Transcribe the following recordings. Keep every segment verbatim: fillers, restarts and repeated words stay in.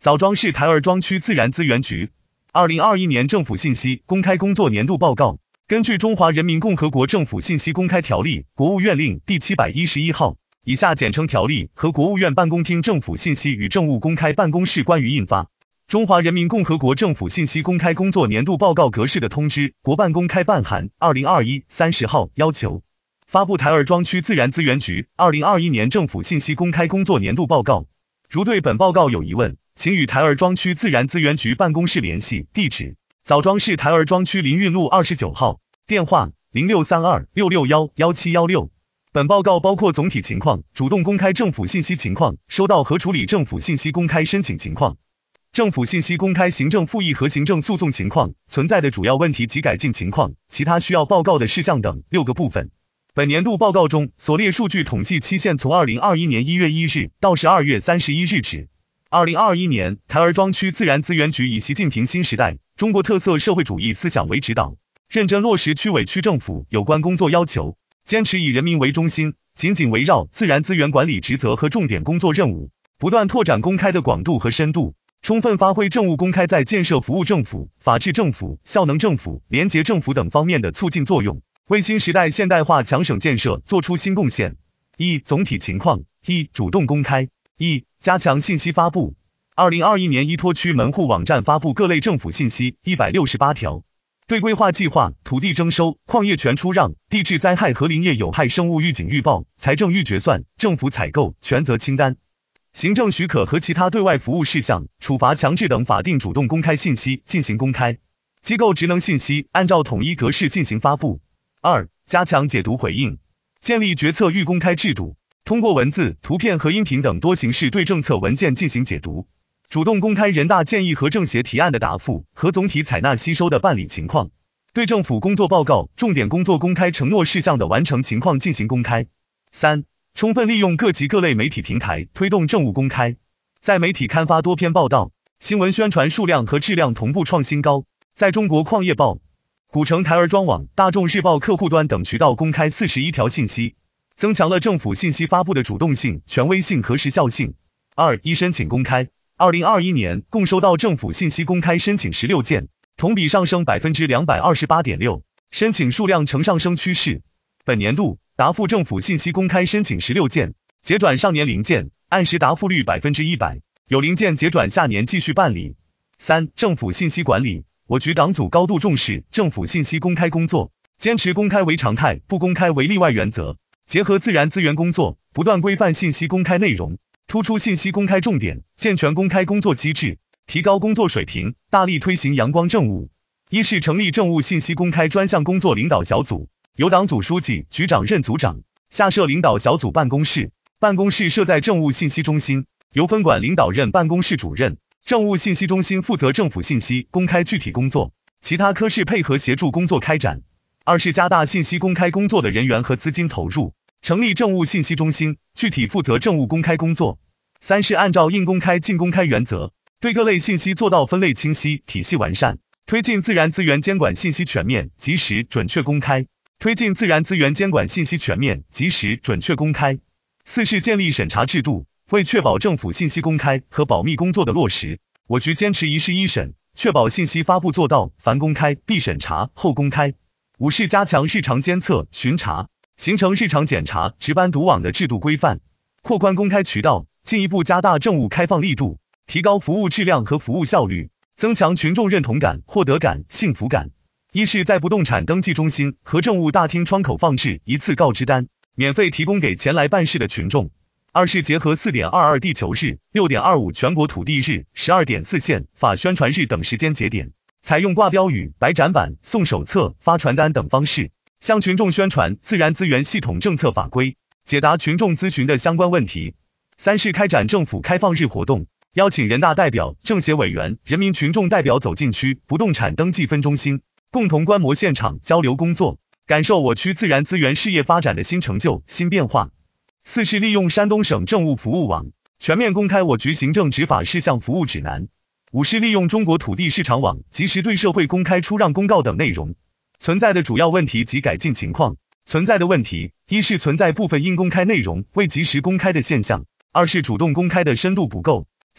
枣庄市台儿庄区自然资源局二零二一年政府信息公开工作年度报告，根据《中华人民共和国政府信息公开条例》国务院令第七百一十一号（以下简称条例）和国务院办公厅政府信息与政务公开办公室关于印发《中华人民共和国政府信息公开工作年度报告格式的通知》国办公开办函二零二一三十号要求，发布台儿庄区自然资源局二零二一年政府信息公开工作年度报告。如对本报告有疑问，请与台儿庄区自然资源局办公室联系，地址：枣庄市台儿庄区临运路二十九号，电话：零六三二六六一一七一六。本报告包括总体情况、主动公开政府信息情况、收到和处理政府信息公开申请情况、政府信息公开行政复议和行政诉讼情况、存在的主要问题及改进情况、其他需要报告的事项等六个部分。本年度报告中所列数据统计期限从二零二一年一月一日到十二月三十一日止。二零二一年，台儿庄区自然资源局以习近平新时代中国特色社会主义思想为指导，认真落实区委区政府有关工作要求，坚持以人民为中心，紧紧围绕自然资源管理职责和重点工作任务，不断拓展公开的广度和深度，充分发挥政务公开在建设服务政府、法治政府、效能政府、廉洁政府等方面的促进作用，为新时代现代化强省建设做出新贡献。一、总体情况。一、主动公开。一、加强信息发布。二零二一年依托区门户网站发布各类政府信息一百六十八条，对规划计划、土地征收、矿业权出让、地质灾害和林业有害生物预警预报、财政预决算、政府采购权责清单、行政许可和其他对外服务事项、处罚强制等法定主动公开信息进行公开，机构职能信息按照统一格式进行发布。二、加强解读回应，建立决策预公开制度，通过文字、图片和音频等多形式对政策文件进行解读，主动公开人大建议和政协提案的答复和总体采纳吸收的办理情况，对政府工作报告、重点工作公开承诺事项的完成情况进行公开。三、充分利用各级各类媒体平台推动政务公开，在媒体刊发多篇报道，新闻宣传数量和质量同步创新高，在中国矿业报、古城台儿庄网、大众日报客户端等渠道公开四十一条信息，增强了政府信息发布的主动性、权威性和时效性。二、依申请公开。二零二一年共收到政府信息公开申请十六件，同比上升 百分之两百二十八点六， 申请数量呈上升趋势。本年度答复政府信息公开申请十六件，结转上年零件，按时答复率 百分之百， 有零件结转下年继续办理。三、政府信息管理。我局党组高度重视政府信息公开工作，坚持公开为常态、不公开为例外原则，结合自然资源工作，不断规范信息公开内容，突出信息公开重点，健全公开工作机制，提高工作水平，大力推行阳光政务。一是成立政务信息公开专项工作领导小组，由党组书记、局长任组长，下设领导小组办公室，办公室设在政务信息中心，由分管领导任办公室主任，政务信息中心负责政府信息公开具体工作，其他科室配合协助工作开展。二是加大信息公开工作的人员和资金投入，成立政务信息中心，具体负责政务公开工作。三是按照应公开尽公开原则，对各类信息做到分类清晰、体系完善，推进自然资源监管信息全面、及时、准确公开，推进自然资源监管信息全面、及时、准确公开。四是建立审查制度，为确保政府信息公开和保密工作的落实，我局坚持一事一审，确保信息发布做到凡公开必审查后公开。五是加强日常监测、巡查，形成日常检查、值班堵网的制度规范，扩宽公开渠道，进一步加大政务开放力度，提高服务质量和服务效率，增强群众认同感、获得感、幸福感。一是在不动产登记中心和政务大厅窗口放置一次告知单，免费提供给前来办事的群众。二是结合 四点二二 地球日、六点二五 全国土地日、十二点四 宪法宣传日等时间节点，采用挂标语、摆展板、送手册、发传单等方式，向群众宣传自然资源系统政策法规，解答群众咨询的相关问题。三是开展政府开放日活动，邀请人大代表、政协委员、人民群众代表走进区不动产登记分中心，共同观摩现场交流工作，感受我区自然资源事业发展的新成就、新变化。四是利用山东省政务服务网，全面公开我局行政执法事项服务指南。五是利用中国土地市场网，及时对社会公开出让公告等内容，存在的主要问题及改进情况。存在的问题，一是存在部分应公开内容未及时公开的现象，二是主动公开的深度不够，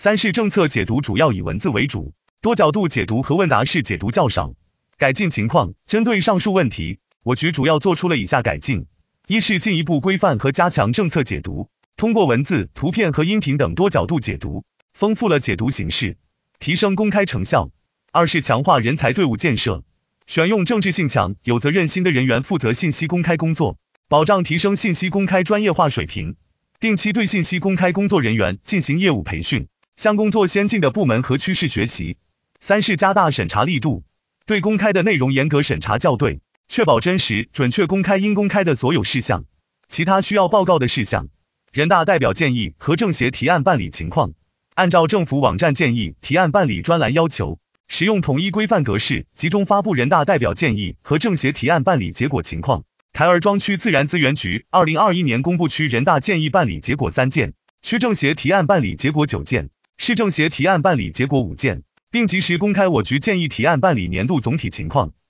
三是政策解读主要以文字为主，多角度解读和问答式解读较少。改进情况，针对上述问题，我局主要做出了以下改进：一是进一步规范和加强政策解读，通过文字、图片和音频等多角度解读，丰富了解读形式，提升公开成效；二是强化人才队伍建设，选用政治性强、有责任心的人员负责信息公开工作，保障提升信息公开专业化水平，定期对信息公开工作人员进行业务培训，向工作先进的部门和趋势学习。三是加大审查力度，对公开的内容严格审查校对，确保真实、准确公开应公开的所有事项，其他需要报告的事项，人大代表建议和政协提案办理情况，按照政府网站建议提案办理专栏要求，使用统一规范格式，集中发布人大代表建议和政协提案办理结果情况。台儿庄区自然资源局二零二一年公布区人大建议办理结果三件，区政协提案办理结果九件，市政协提案办理结果五件，并及时公开我局建议提案办理年度总体情况。